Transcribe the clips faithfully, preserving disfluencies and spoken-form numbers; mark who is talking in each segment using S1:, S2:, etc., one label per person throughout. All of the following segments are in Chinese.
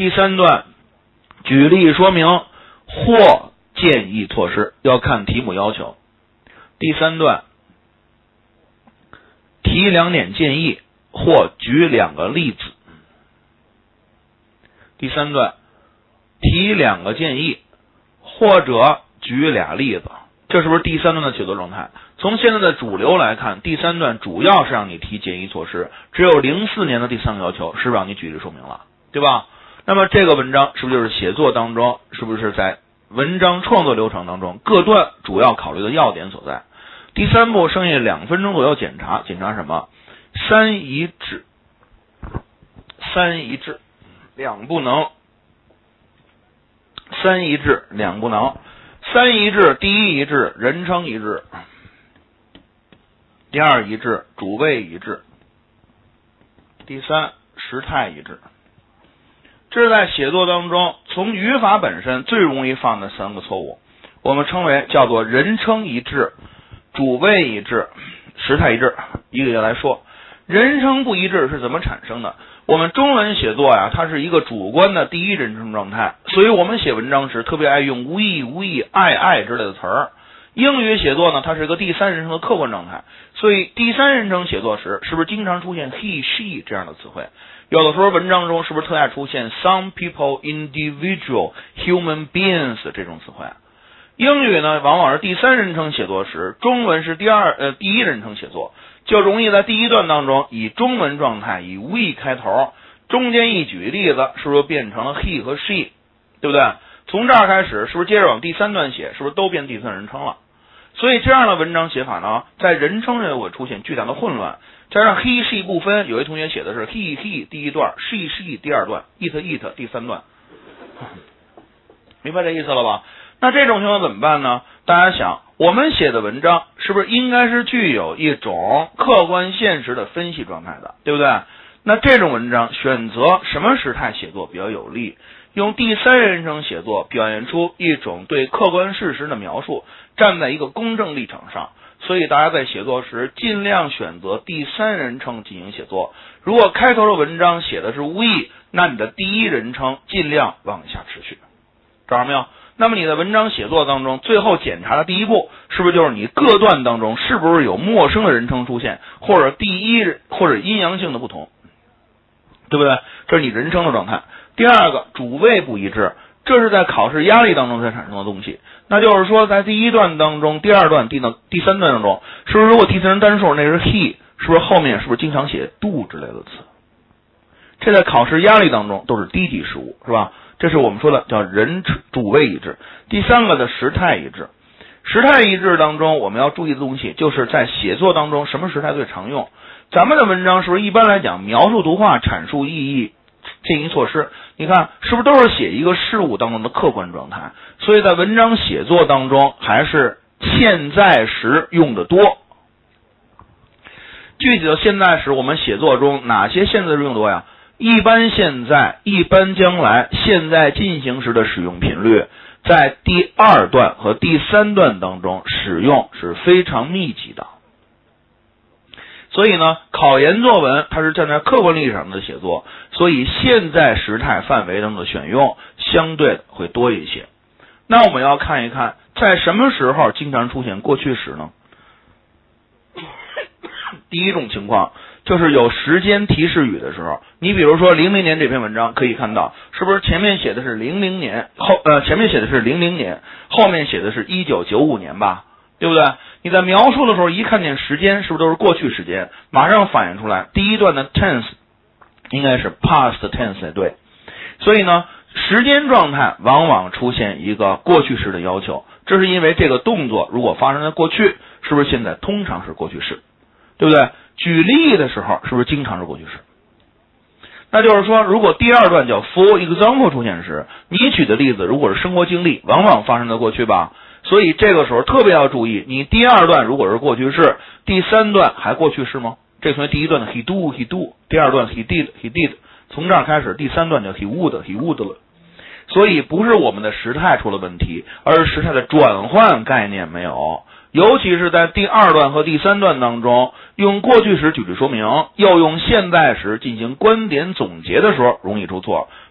S1: 第三段举例说明或建议措施，要看题目要求。第三段提两点建议或举两个例子。第三段提两个建议或者举俩例子，这是不是第三段的写作状态？从现在的主流来看，第三段主要是让你提建议措施，只有零四年的第三个要求是让你举例说明了，对吧？那么这个文章是不是就是写作当中，是不是在文章创作流程当中各段主要考虑的要点所在？第三步剩下两分钟左右检查，检查什么？三一致，三一致，两不能，三一致，两不能。三一致，第一一致，人称一致；第二一致，主谓一致；第三，时态一致。这是在写作当中从语法本身最容易犯的三个错误，我们称为叫做人称一致、主谓一致、时态一致。一个一个来说，人称不一致是怎么产生的？我们中文写作呀，它是一个主观的第一人称状态，所以我们写文章时特别爱用 we、we、I、I 之类的词儿。英语写作呢，它是一个第三人称的客观状态，所以第三人称写作时，是不是经常出现 he、she 这样的词汇？有的时候文章中是不是特爱出现 some people、individual、human beings 这种词汇？英语呢，往往是第三人称写作时，中文是第二呃第一人称写作，就容易在第一段当中以中文状态以 we 开头，中间一举例子，是不是变成了 he 和 she， 对不对？从这儿开始，是不是接着往第三段写，是不是都变第三人称了？所以这样的文章写法呢，在人称上会出现巨大的混乱。加上 he she 不分，有一同学写的是 he he 第一段， she she 第二段， it it 第三段，明白这意思了吧？那这种情况怎么办呢？大家想，我们写的文章是不是应该是具有一种客观现实的分析状态的，对不对？那这种文章选择什么时态写作比较有利？用第三人称写作表现出一种对客观事实的描述，站在一个公正立场上。所以大家在写作时尽量选择第三人称进行写作。如果开头的文章写的是 we， 那你的第一人称尽量往下持续，找到没有？那么你的文章写作当中，最后检查的第一步，是不是就是你各段当中是不是有陌生的人称出现，或者第一或者阴阳性的不同，对不对？这是你人称的状态。第二个，主谓不一致，这是在考试压力当中才产生的东西。那就是说，在第一段当中、第二段、第第三段当中，是不是如果第三人单数那是 he， 是不是后面是不是经常写 do 之类的词？这在考试压力当中都是低级失误，是吧？这是我们说的叫人主谓一致。第三个的时态一致，时态一致当中我们要注意的东西，就是在写作当中什么时态最常用？咱们的文章是不是一般来讲描述图画、阐述意义、建议措施，你看是不是都是写一个事物当中的客观状态？所以在文章写作当中还是现在时用的多。具体的现在时，我们写作中哪些现在时用多呀？一般现在、一般将来、现在进行时的使用频率，在第二段和第三段当中使用是非常密集的。所以呢，考研作文它是站在客观立场的写作，所以现在时态范围当中的选用相对的会多一些。那我们要看一看，在什么时候经常出现过去时呢？第一种情况就是有时间提示语的时候，你比如说零零年这篇文章可以看到，是不是前面写的是零零年，后呃前面写的是零零年，后面写的是一九九五年吧，对不对？你在描述的时候一看见时间，是不是都是过去时间？马上反映出来，第一段的 tense 应该是 past tense 才对。所以呢，时间状态往往出现一个过去式的要求，这是因为这个动作如果发生在过去，是不是现在通常是过去式，对不对？举例的时候是不是经常是过去式？那就是说，如果第二段叫 for example 出现时，你举的例子如果是生活经历，往往发生在过去吧。所以这个时候特别要注意，你第二段如果是过去式，第三段还过去式吗？这同学第一段的 he do he do， 第二段 he did he did， 从这儿开始第三段叫 he would he would 了。所以不是我们的时态出了问题，而是时态的转换概念没有。尤其是在第二段和第三段当中，用过去时举例说明，又用现在时进行观点总结的时候容易出错。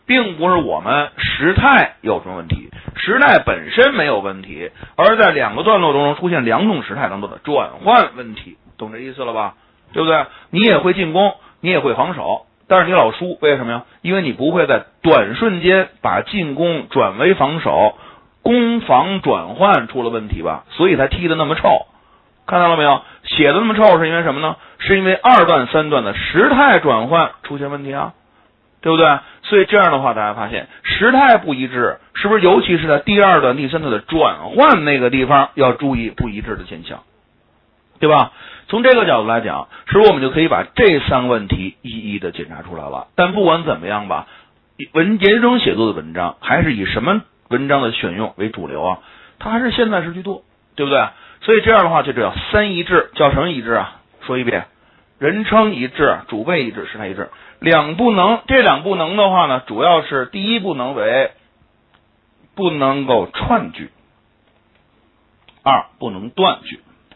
S1: 并不是我们时态有什么问题，时态本身没有问题，而在两个段落中出现两种时态当中的转换问题，懂这意思了吧？对不对？你也会进攻，你也会防守，但是你老输，为什么呀？因为你不会在短瞬间把进攻转为防守，攻防转换出了问题吧，所以才踢得那么臭。看到了没有？写的那么臭是因为什么呢？是因为二段三段的时态转换出现问题啊，对不对？所以这样的话大家发现时态不一致，是不是尤其是在第二段第三段的转换那个地方要注意不一致的现象，对吧？从这个角度来讲，是不是我们就可以把这三个问题一一的检查出来了？但不管怎么样吧，文研生写作的文章还是以什么文章的选用为主流啊？它还是现在时居多，对不对？所以这样的话就叫三一致，叫什么一致啊？说一遍，人称一致，主谓一致，时态一致。两不能，这两不能的话呢，主要是第一不能为不能够串句，二不能断句。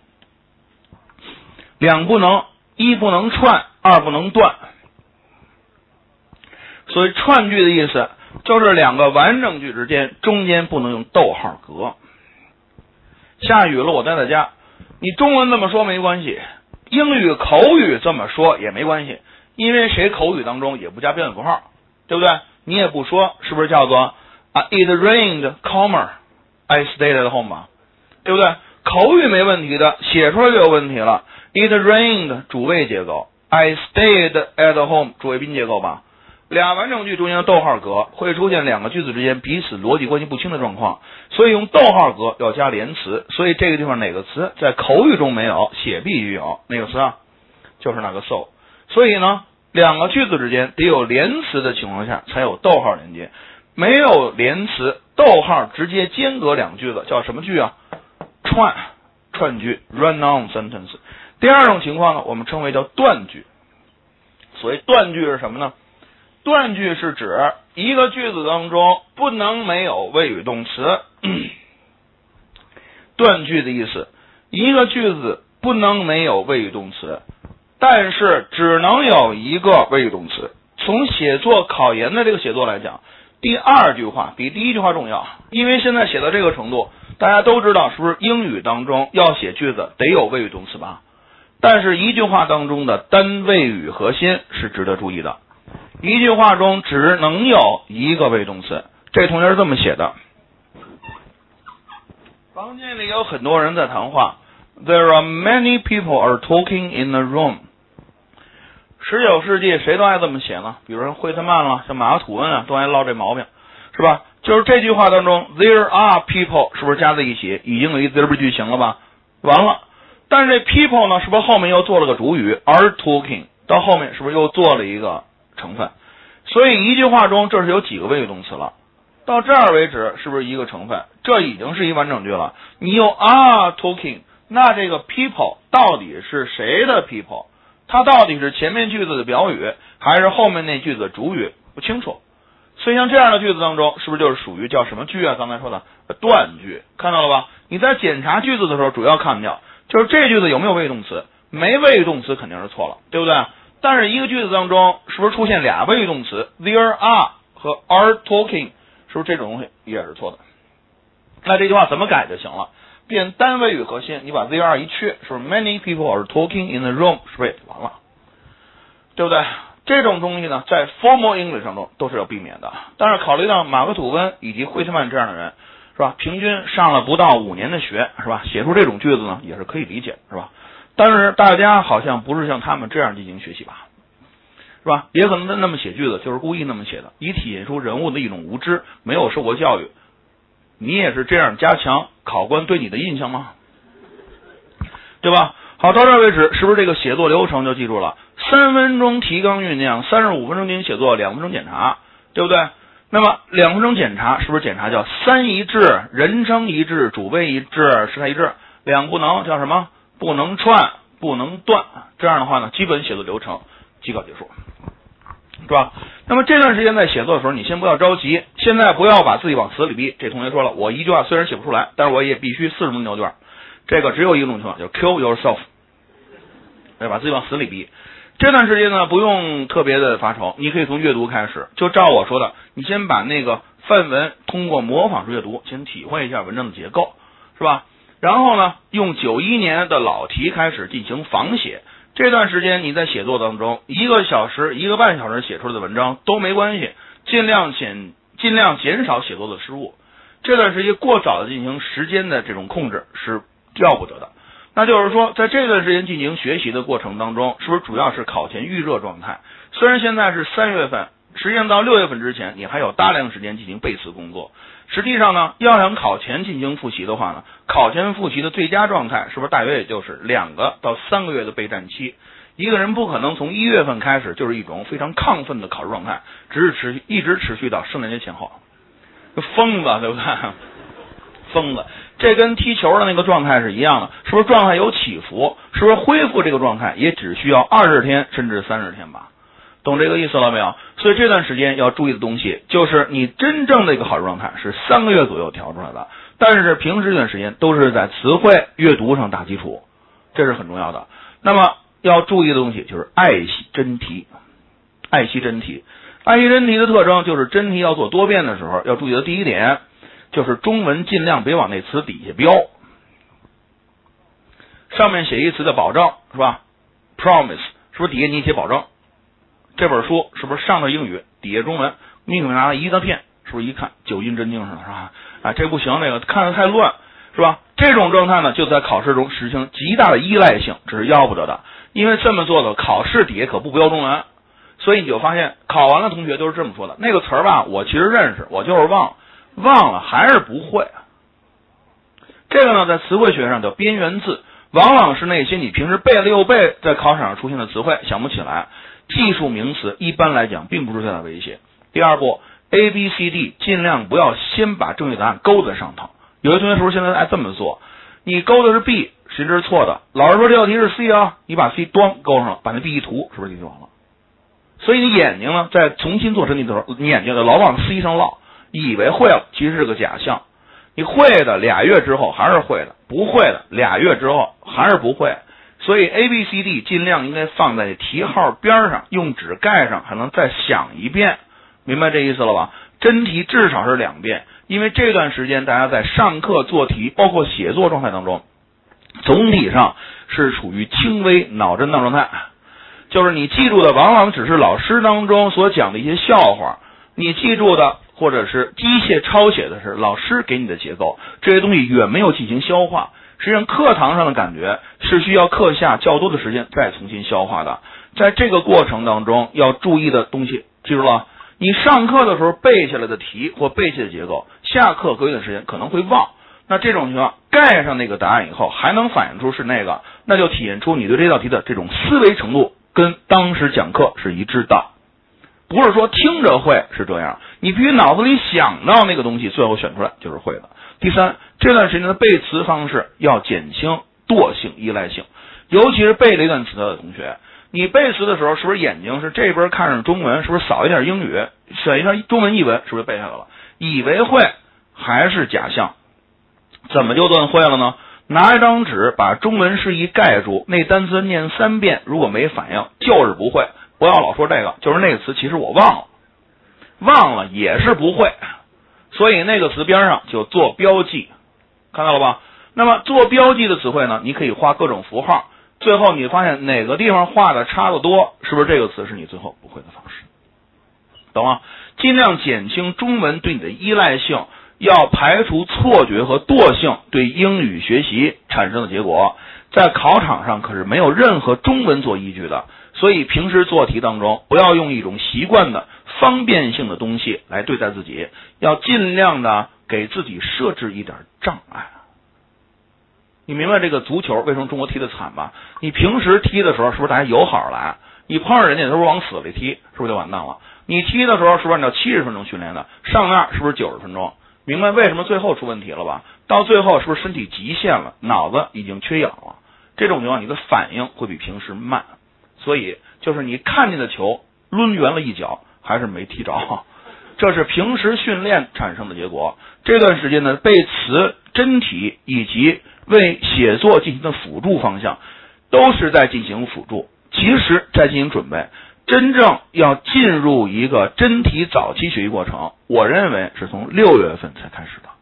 S1: 两不能，一不能串，二不能断。所以串句的意思就是两个完整句之间中间不能用逗号隔。下雨了，我待在家，你中文这么说没关系，英语口语这么说也没关系，因为谁口语当中也不加标点符号，对不对？你也不说是不是叫做啊 it rained, comma I stayed at home 吧，对不对？口语没问题的，写出来就有问题了。It rained 主谓结构， I stayed at home 主谓宾结构吧。俩完整句中间的逗号格会出现两个句子之间彼此逻辑关系不清的状况，所以用逗号格要加连词。所以这个地方哪个词在口语中没有，写必须有，哪个词啊？就是那个 so。 所以呢，两个句子之间得有连词的情况下才有逗号连接，没有连词，逗号直接间隔两句子叫什么句啊？串串句 run-on sentence。 第二种情况呢，我们称为叫断句。所谓断句是什么呢？断句是指一个句子当中不能没有谓语动词。断句的意思，一个句子不能没有谓语动词，但是只能有一个谓语动词。从写作考研的这个写作来讲，第二句话比第一句话重要，因为现在写到这个程度，大家都知道是不是英语当中要写句子得有谓语动词吧？但是一句话当中的单谓语核心是值得注意的，一句话中只能有一个谓语动词。这同学是这么写的，房间里有很多人在谈话， There are many people are talking in the room。 十九世纪谁都爱这么写呢？比如说惠特曼了，像马克吐温啊，都爱落这毛病，是吧？就是这句话当中 There are people 是不是加在一起已经有一 there 句型了吧？完了，但是这 people 呢，是不是后面又做了个主语 are talking， 到后面是不是又做了一个成分？所以一句话中这是有几个谓语动词了？到这儿为止是不是一个成分？这已经是一完整句了。你用 are talking， 那这个 people 到底是谁的 people？ 它到底是前面句子的表语还是后面那句子的主语？不清楚。所以像这样的句子当中，是不是就是属于叫什么句啊？刚才说的断句，看到了吧？你在检查句子的时候主要看掉就是这句子有没有谓语动词，没谓语动词肯定是错了，对不对？但是一个句子当中是不是出现俩谓语动词 there are 和 are talking， 是不是这种东西也是错的？那这句话怎么改就行了？变单谓语核心，你把 there are 一去，是不是 many people are talking in the room， 是不是也完了？对不对？这种东西呢，在 formal English 当中都是要避免的。但是考虑到马克吐温以及惠特曼这样的人，是吧？平均上了不到五年的学，是吧？写出这种句子呢，也是可以理解，是吧？但是大家好像不是像他们这样进行学习吧，是吧？也可能那么写句子就是故意那么写的，以体现出人物的一种无知，没有受过教育。你也是这样加强考官对你的印象吗？对吧？好，到这儿为止，是不是这个写作流程就记住了？三分钟提纲酝酿，三十五分钟进行写作，两分钟检查，对不对？那么两分钟检查是不是检查叫三一致，人称一致，主谓一致，时态一致？两不能叫什么？不能串，不能断。这样的话呢，基本写作流程即告结束，是吧？那么这段时间在写作的时候，你先不要着急，现在不要把自己往死里逼。这同学说了，我一句话虽然写不出来，但是我也必须四十分钟牛卷。这个只有一种情况，叫 kill yourself， 对，把自己往死里逼。 这段时间呢，不用特别的发愁，你可以从阅读开始，就照我说的，你先把那个范文通过模仿式阅读，先体会一下文章的结构，是吧？然后呢，用九一年的老题开始进行仿写。这段时间你在写作当中，一个小时、一个半小时写出来的文章都没关系，尽量减尽量减少写作的失误。这段时间过早的进行时间的这种控制是要不得的。那就是说，在这段时间进行学习的过程当中，是不是主要是考前预热状态？虽然现在是三月份，实际上到六月份之前，你还有大量时间进行背词工作。实际上呢，要想考前进行复习的话呢，考前复习的最佳状态是不是大约也就是两个到三个月的备战期？一个人不可能从一月份开始就是一种非常亢奋的考试状态，只是持续一直持续到圣诞节前后，疯子对不对？疯子，这跟踢球的那个状态是一样的，是不是状态有起伏？是不是恢复这个状态也只需要二十天甚至三十天吧？懂这个意思了没有？所以这段时间要注意的东西，就是你真正的一个考试状态是三个月左右调出来的，但是平时这段时间都是在词汇阅读上打基础，这是很重要的。那么要注意的东西就是爱惜真题，爱惜真题，爱惜真题的特征就是真题要做多遍的时候，要注意的第一点就是中文尽量别往那词底下标，上面写一词的保证是吧 ？promise 是不是底下你写保证？这本书是不是上头英语底下中文？你可能拿一大片，是不是一看九阴真经似的，是吧？啊，这不行，这个看得太乱，是吧？这种状态呢，就在考试中实行极大的依赖性，这是要不得的。因为这么做的考试底下可不标中文，所以你就发现考完了同学都是这么说的：那个词儿吧，我其实认识，我就是忘，忘了还是不会。这个呢，在词汇学上叫边缘字，往往是那些你平时背了又背，在考场上出现的词汇想不起来。技术名词一般来讲并不是最大的威胁。第二步 A B C D 尽量不要先把正确答案勾在上头。有些同学是不是现在爱这么做？你勾的是 B， 实际是错的。老师说这道题是 C 啊，你把 C 端勾上了，把那 B 一涂，是不是就完了？所以你眼睛呢，在重新做审题的时候，你眼睛老往 C 上落，以为会了，其实是个假象。你会的俩月之后还是会的，不会的俩月之后还是不会。所以 A B C D 尽量应该放在题号边上，用纸盖上，还能再想一遍，明白这意思了吧？真题至少是两遍，因为这段时间大家在上课做题包括写作状态当中，总体上是处于轻微脑震荡状态，就是你记住的往往只是老师当中所讲的一些笑话，你记住的或者是机械抄写的是老师给你的结构，这些东西远没有进行消化。实际上课堂上的感觉是需要课下较多的时间再重新消化的，在这个过程当中要注意的东西记住了，你上课的时候背下来的题或背下来的结构，下课隔一段时间可能会忘，那这种情况盖上那个答案以后还能反映出是那个，那就体现出你对这道题的这种思维程度跟当时讲课是一致的，不是说听着会是这样，你必须脑子里想到那个东西，最后选出来就是会的。第三，这段时间的背词方式要减轻惰性依赖性，尤其是背了一段词的同学，你背词的时候是不是眼睛是这边看上中文，是不是扫一点英语，选一下中文译文，是不是背下来了？以为会还是假象？怎么就算会了呢？拿一张纸把中文释义盖住，那单词念三遍，如果没反应就是不会。不要老说这个，就是那个词其实我忘了，忘了也是不会。所以那个词边上就做标记，看到了吧？那么做标记的词汇呢，你可以画各种符号，最后你发现哪个地方画的差不多，是不是这个词是你最后不会的方式？懂吗？尽量减轻中文对你的依赖性，要排除错觉和惰性对英语学习产生的结果，在考场上可是没有任何中文做依据的，所以平时做题当中不要用一种习惯的方便性的东西来对待自己，要尽量的给自己设置一点障碍。你明白这个足球为什么中国踢得惨吧？你平时踢的时候是不是大家友好来？你碰上人家都是往死里踢，是不是就完蛋了？你踢的时候是不是按照七十分钟训练的？上那是不是九十分钟？明白为什么最后出问题了吧？到最后是不是身体极限了，脑子已经缺氧了？这种情况你的反应会比平时慢，所以就是你看见的球抡圆了一脚还是没踢着，这是平时训练产生的结果。这段时间呢，背词、真题以及为写作进行的辅助方向都是在进行辅助， 其实再进行准备。真正要进入一个真题早期学习过程，我认为是从六月份才开始的。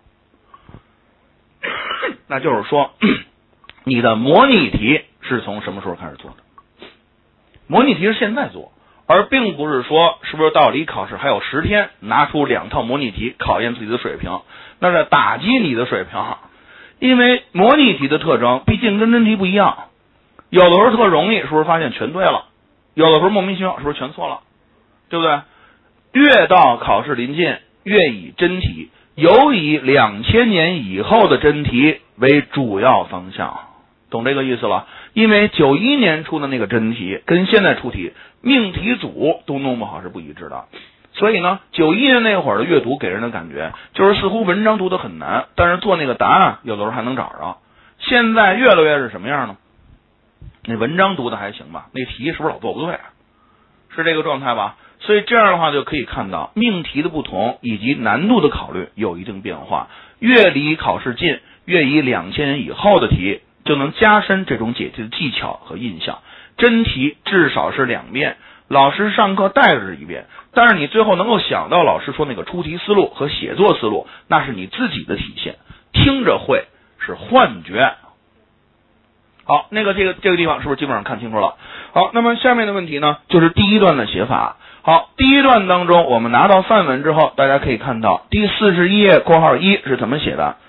S1: 那就是说，你的模拟题是从什么时候开始做的？模拟题是现在做，而并不是说是不是到离考试还有十天，拿出两套模拟题考验自己的水平，那是打击你的水平。因为模拟题的特征毕竟跟真题不一样，有的时候特容易，是不是发现全对了？有的时候莫名其妙，是不是全错了？对不对？越到考试临近，越以真题，尤以两千年以后的真题为主要方向，懂这个意思了？因为九一年出的那个真题跟现在出题命题组都弄不好是不一致的，所以呢，九一年那会儿的阅读给人的感觉就是似乎文章读得很难，但是做那个答案有的时候还能找着。现在越来越是什么样呢？那文章读的还行吧，那题是不是老做不对啊？是这个状态吧？所以这样的话就可以看到命题的不同以及难度的考虑有一定变化。越离考试近，越以两千年以后的题就能加深这种解题的技巧和印象。真题至少是两遍，老师上课带着一遍，但是你最后能够想到老师说那个出题思路和写作思路，那是你自己的体现。听着会是幻觉。好，那个这个这个地方是不是基本上看清楚了？好，那么下面的问题呢，就是第一段的写法。好，第一段当中我们拿到范文之后，大家可以看到第四十一页括号一是怎么写的。